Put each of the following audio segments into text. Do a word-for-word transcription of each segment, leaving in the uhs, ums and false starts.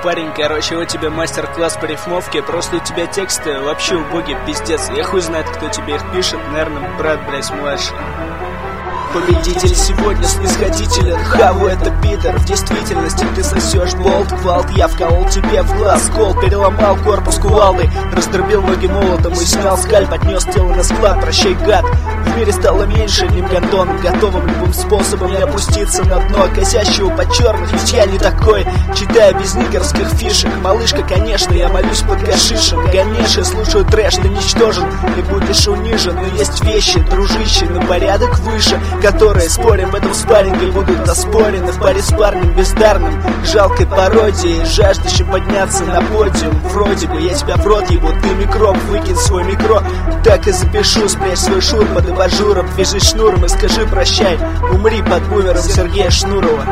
Парень, короче, вот тебе мастер-класс по рифмовке. Просто у тебя тексты вообще убогие, пиздец. Я хуй знает, кто тебе их пишет. Наверное, брат, блядь, младший. Победитель сегодня снисходителен, хаву это пидор. В действительности ты сосешь болт, гвалт. Я вколол тебе в глаз кол, переломал корпус кувалдой, раздробил ноги молотом и снял скальп, отнес тело на склад. Прощай, гад, в мире стало меньше одним гондоном, готовым любым способом не опуститься на дно, косящего под черных. Ведь я не такой, читая без никерских фишек. Малышка, конечно, я молюсь под гашишем. Гонишь, я слушаю трэш, ты ничтожен и будешь унижен. Но есть вещи, дружище, на порядок выше, которые, спорим, в этом спарринге будут оспорены в паре с парнем бездарным, жалкой пародией, жаждущим подняться на подиум. Вроде бы я тебя в рот ебу, ты микроб, выкинь свой микро. Так и запишу, спрячь свой шур под абажуром, вяжись шнуром и скажи прощай, умри под бумером Сергея Шнурова.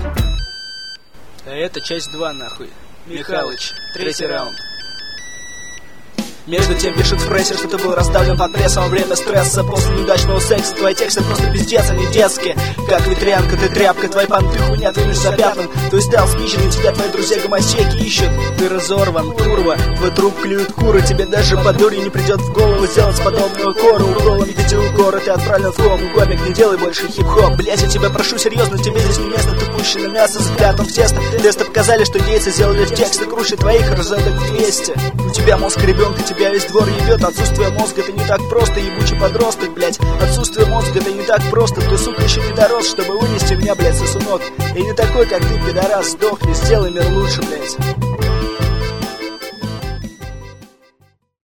А это часть два, нахуй. Михалыч, третий раунд. Между тем пишет в прессе, что ты был раздавлен под прессом во время стресса после неудачного секса. Твои тексты просто пиздец, они детские. Как ветрянка, ты тряпка, твои понты хуйня, ты лишь за пятым. Ты стал спичен, и тебя твои друзья гомосеки ищут. Ты разорван, курва, твой труп клюют куры. Тебе даже по дуре не придет в голову сделать подобную кору. Уколом в виде укора ты отправлен в кому. Гомик, не делай больше хип-хоп. Блять, я тебя прошу серьезно, тебе здесь не место. Ты пущено мясо запрятан в тесто. Тесты показали, что гейцы сделали в тексты круче твоих разок двести. У тебя мозг ребенка, тебя весь двор ебет. Отсутствие мозга это не так просто, ебучий подросток, блять. Отсутствие мозга это не так просто. Ты, сука, еще не дорос, чтобы вынести меня, блять, сосунок. Я не такой, как ты, пидорас, сдохни, сделай мир лучше, блять.